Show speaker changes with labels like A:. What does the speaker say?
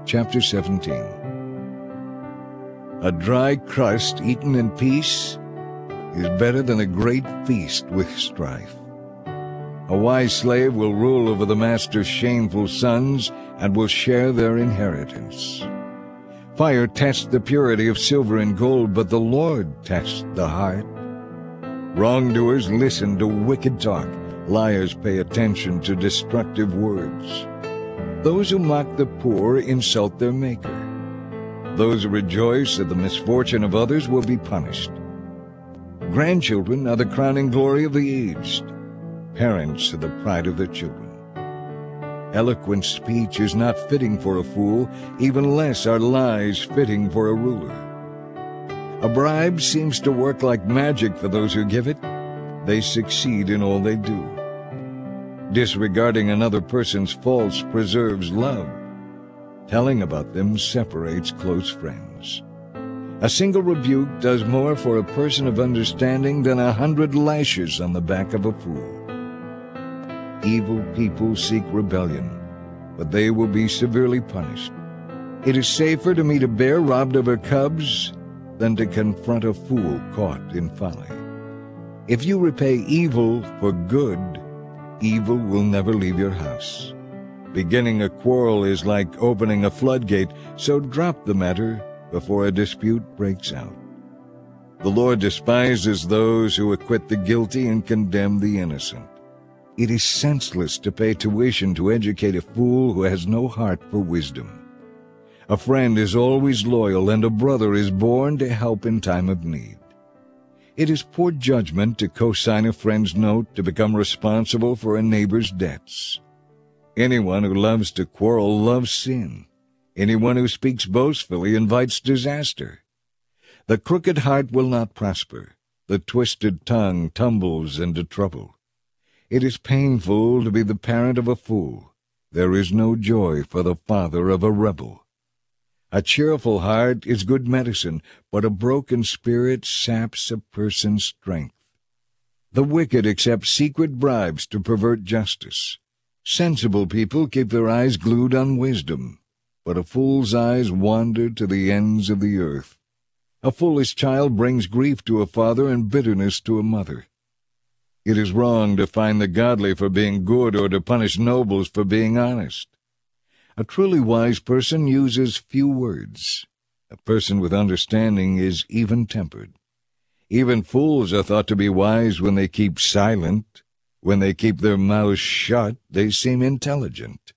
A: chapter 17. A dry crust eaten in peace is better than a great feast with strife. A wise slave will rule over the master's shameful sons and will share their inheritance. Fire tests the purity of silver and gold, but the Lord tests the heart. Wrongdoers listen to wicked talk. Liars pay attention to destructive words. Those who mock the poor insult their Maker. Those who rejoice at the misfortune of others will be punished. Grandchildren are the crowning glory of the aged. Parents are the pride of their children. Eloquent speech is not fitting for a fool, even less are lies fitting for a ruler. A bribe seems to work like magic for those who give it. They succeed in all they do. Disregarding another person's faults preserves love. Telling about them separates close friends. A single rebuke does more for a person of understanding than 100 lashes on the back of a fool. Evil people seek rebellion, but they will be severely punished. It is safer to meet a bear robbed of her cubs than to confront a fool caught in folly. If you repay evil for good, evil will never leave your house. Beginning a quarrel is like opening a floodgate, so drop the matter before a dispute breaks out. The Lord despises those who acquit the guilty and condemn the innocent. It is senseless to pay tuition to educate a fool who has no heart for wisdom. A friend is always loyal, and a brother is born to help in time of need. It is poor judgment to co-sign a friend's note to become responsible for a neighbor's debts. Anyone who loves to quarrel loves sin. Anyone who speaks boastfully invites disaster. The crooked heart will not prosper. The twisted tongue tumbles into trouble. It is painful to be the parent of a fool. There is no joy for the father of a rebel. A cheerful heart is good medicine, but a broken spirit saps a person's strength. The wicked accept secret bribes to pervert justice. Sensible people keep their eyes glued on wisdom, but a fool's eyes wander to the ends of the earth. A foolish child brings grief to a father and bitterness to a mother. It is wrong to fine the godly for being good or to punish nobles for being honest. A truly wise person uses few words. A person with understanding is even-tempered. Even fools are thought to be wise when they keep silent. When they keep their mouths shut, they seem intelligent.